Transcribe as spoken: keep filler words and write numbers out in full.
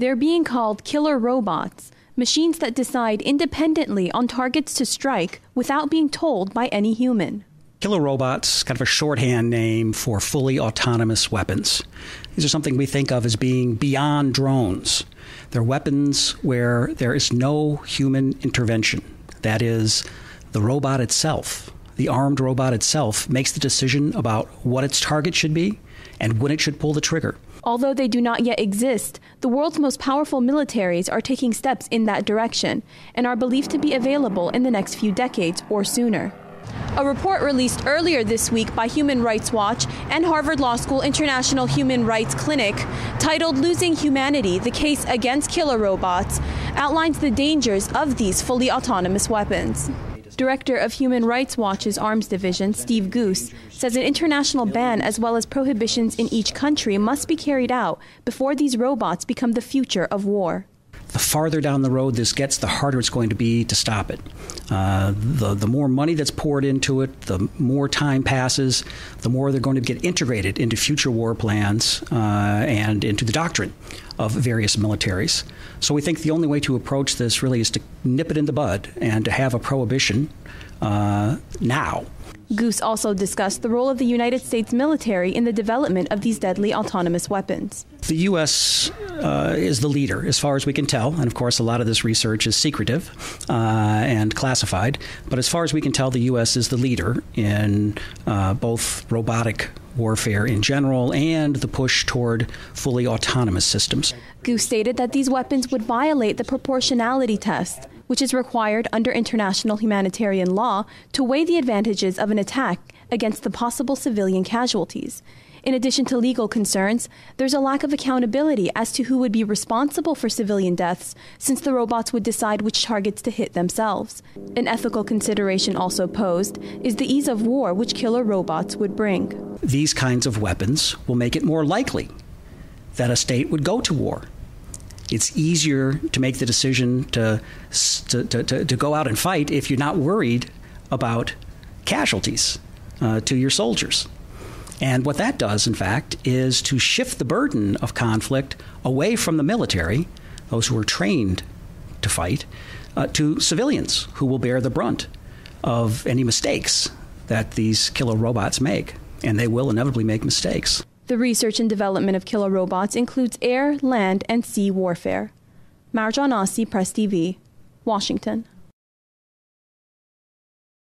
They're being called killer robots, machines that decide independently on targets to strike without being told by any human. Killer robots, kind of a shorthand name for fully autonomous weapons. These are something we think of as being beyond drones. They're weapons where there is no human intervention. That is, the robot itself, the armed robot itself, makes the decision about what its target should be and when it should pull the trigger. Although they do not yet exist, the world's most powerful militaries are taking steps in that direction and are believed to be available in the next few decades or sooner. A report released earlier this week by Human Rights Watch and Harvard Law School International Human Rights Clinic, titled Losing Humanity, the Case Against Killer Robots, outlines the dangers of these fully autonomous weapons. Director of Human Rights Watch's Arms Division, Steve Goose, says an international ban as well as prohibitions in each country must be carried out before these robots become the future of war. The farther down the road this gets, the harder it's going to be to stop it. Uh, the, the more money that's poured into it, the more time passes, the more they're going to get integrated into future war plans uh, and into the doctrine of various militaries. So we think the only way to approach this really is to nip it in the bud and to have a prohibition uh, now. Goose also discussed the role of the United States military in the development of these deadly autonomous weapons. The U S uh, is the leader, as far as we can tell. And, of course, a lot of this research is secretive uh, and classified. But as far as we can tell, the U S is the leader in uh, both robotic warfare in general and the push toward fully autonomous systems. Goose stated that these weapons would violate the proportionality test, which is required under international humanitarian law to weigh the advantages of an attack against the possible civilian casualties. In addition to legal concerns, there's a lack of accountability as to who would be responsible for civilian deaths, since the robots would decide which targets to hit themselves. An ethical consideration also posed is the ease of war which killer robots would bring. These kinds of weapons will make it more likely that a state would go to war. It's easier to make the decision to, to, to, to go out and fight if you're not worried about casualties uh, to your soldiers. And what that does, in fact, is to shift the burden of conflict away from the military, those who are trained to fight, uh, to civilians who will bear the brunt of any mistakes that these killer robots make. And they will inevitably make mistakes. The research and development of killer robots includes air, land, and sea warfare. Marjan Asi, Press T V, Washington.